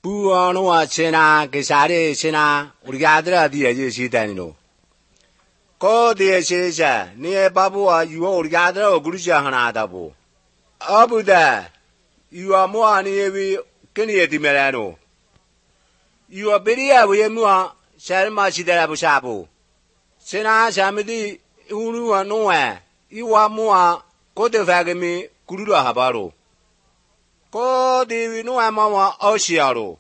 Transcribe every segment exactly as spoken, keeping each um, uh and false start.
Buono cena che sare cena urgadra di e si danno. Co di se sa ne babua yu urgadra o gurja hanada bo. Abuda yu amo ani vi keni di merano. Yu aberia we mua sarma si dara busabo. Cena samedi unu anoa yu amo ko de vagami guru habaro. Ko di no amawa oshiaro.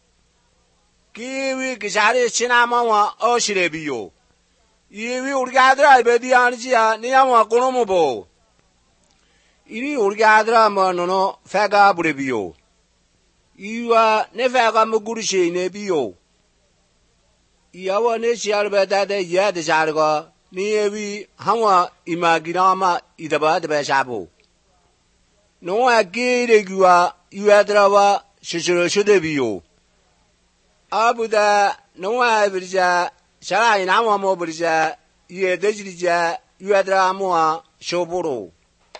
Kiwi kisare sinamawa oshirebio. Iwi urgadra bedi anjia niama konomobo. Iri urgadra manono faga burebio. Iwa ne faga mugurishe nebio. Iyawa ne siarbeta de yad sarga niewi hawa imaginama idaba de besabo. No agire gua yuadrawa shishiro shudebio. Abuda no abirja shara inama mo birja ye dejrija yuadra moa shoboro.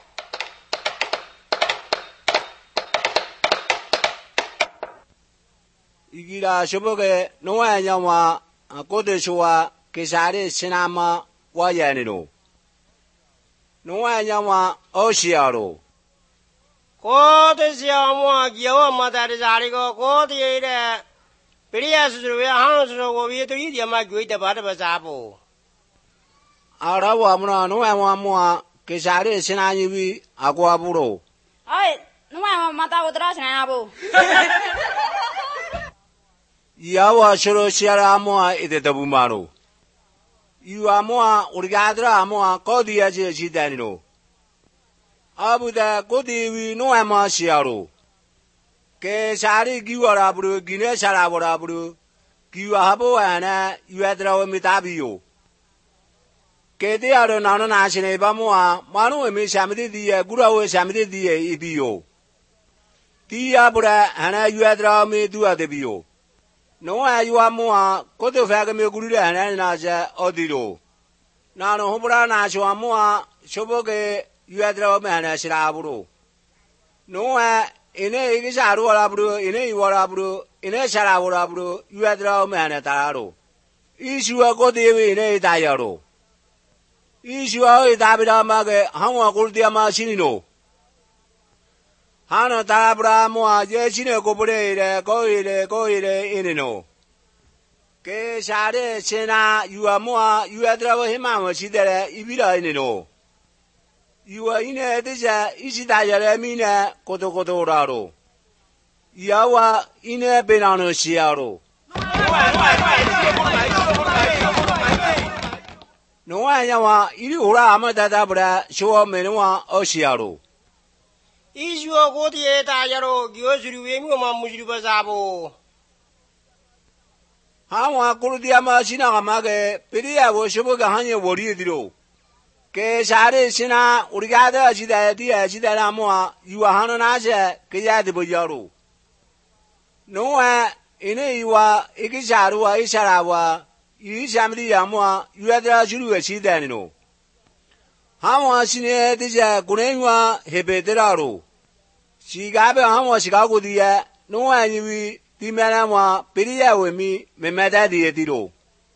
Igira shoboge no anyama kode showa kesare sinama wayanino. No anyama oshiaro. Ko de siamo io madare zarigo ko de ire Priya suru ya han suru ko ye to yi ma gui de ba de ba sa bo. Ara wa mna no wa mo ke sare sina yi bi akwa buro. Ai no wa mata wo tra sina bo. Ya wa shuru shara mo ide tabu maro. Yu amo urgadra amo ko dia je ji danino. Abuda kodi no ama shiaro. Ke sari giwara buru gine sara bora buru. Giwa habo ana yuadra mitabio. Ke de aro nana nashine bamoa manu emi samedi die gurawe samedi die ibio. Dia bura ana yuadra mi dua debio. No ayua moa koto faga me gurule ana naja odiro. Nano hobra na shwa moa shoboge yuadra me ana shiraburo. No ine igisaru waraburo ine iwaraburo ine sharaburaburo yuadra me ana tararo. Ishua kodewe ine itayaro. Ishua itabira mage hanwa kultia ma sinino. Hano tarabra moa ye sine kopure ire ko ire ko ire inino. Ke share sena yua moa yuadra hima mo sidere ibira inino. Yua ine deja isidayare mine koto koto raro. Yawa ine benano shiaro. No ayawa iri ura amadada bra show menwa oshiaro. Ishuo ko de ta yaro gyo suru we mu ma musuru ba sa bo. Hawa kurudia ma sina gamage periya wo shoboga hanye wori diro. Ke share sina urigada ajida dia ajida na moa yuwa hano naje ke ya de boyaro. No wa ine yuwa igisharu wa isharawa yishamdi ya moa yuadra juru we sidanino. Hawa sine deja kunenwa hebeteraro. Shigabe hawa shigago dia no wa yiwi dimana wa periya we mi memada dia diro.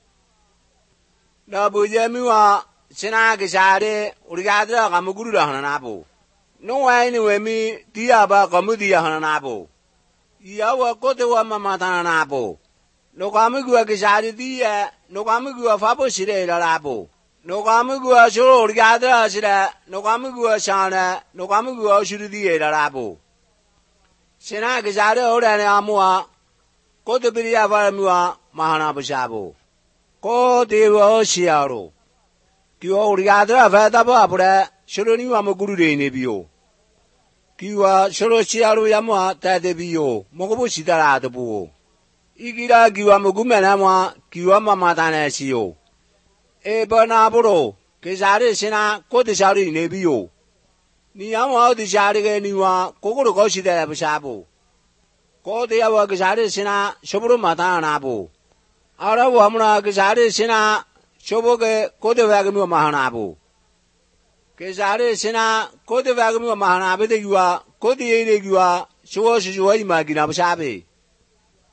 Na bojami wa sina ke share urgadra gamuguru hanabo. No wa ni we mi dia ba gamudia hanabo. Yawa kote wa mamata nabo. No gamugu ke share dia no gamugu fabo shire labo. No gamugu shoro urgadra shira no gamugu shana no gamugu shurudi labo. Sina ke share orane amwa kote periya ba muwa mahana bashabo. Ko dewo shiaro. Kiwa urgadra fata ba apura shoro ni wa muguru de nebio. Kiwa shoro shiaro yamwa tadebio mogobo shidara adabu. Igira kiwa mugumena mwa kiwa mamata na shio. E bana buro ke sare sina kote shari nebio. Ni yamwa de shari ge niwa kokoro ko shidara bashabo. Ko de yawa ke sare sina shobro mata na bo. Ara wa muna ke sare sina shoboge kote vagami mahanabo. Ke sare sina kote vagami mahanabe de yuwa kote yele yuwa shuwa shuwa imagina basabe.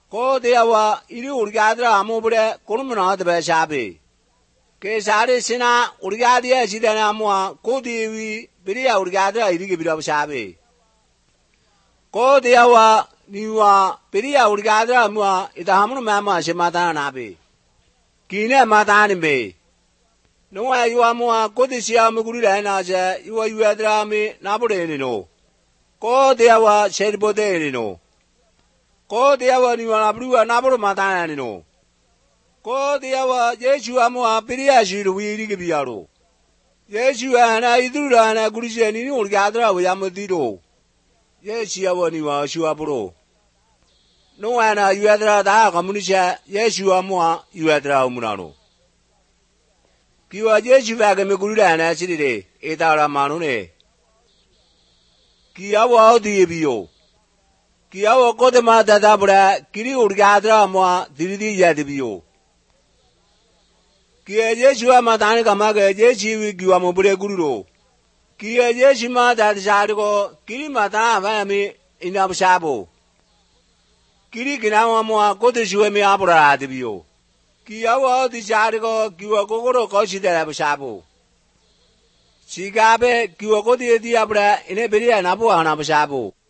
ko de wa iri urgadra amu bure kurumna de be shabe ke sare sina urgadiya sidana mu ko dewi biriya urgadra iri ke bira shabe ko de wa niwa biriya urgadra mu ida hamu mama shemata na be kine mata ni be no wa yuwa mu ko de sia mu guru la na je yuwa yuadra me na bure ni no ko de wa sherbo de ni no ko de wa ni wa na bru wa na buru mata ni no ko de wa yesu amu biriya shiru wi ri ke bia ro yesu ana idura na guru je ni ni urgadra wa yamu di ro yesu wa ni wa shu aburo no wa na yuadra da ka mu ni che yesu amu yuadra mu na no kiwa yesu va ke me guru la na si de e ta ra ma no ne kiya wa di bi yo kiya wa ko de ma da da bura kiri urgadra mu diri di ya de bi yo kiya yesu ma da ni ka ma ke yesu wi kiwa mu bure guru ro kiya yesu ma da ja de ko kiri ma da va me ina bu sha bo kiri kina wa mu ko de shu me abura de bi yo kiya wa di ja de ko kiwa ko ko ro ko shi de la bu sha bo si ka be kiwa ko de di abura ine biriya na bu ha na bu sha bo